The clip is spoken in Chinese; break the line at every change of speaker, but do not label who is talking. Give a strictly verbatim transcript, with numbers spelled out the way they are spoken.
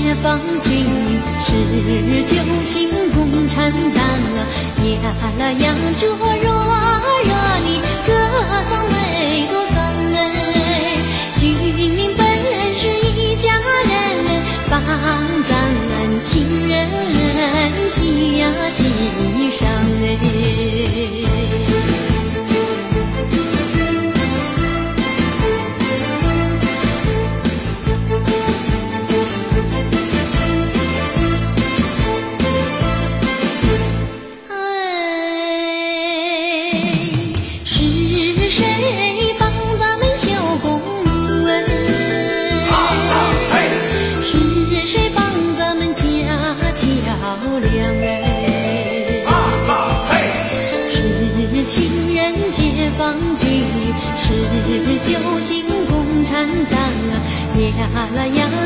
放军，是九星共产党啊！呀啦呀，灼热热你歌颂美多桑哎，军民本是一家人，帮咱亲人喜呀喜上哎。亲人解放军，是九星共产党啊！呀啦呀。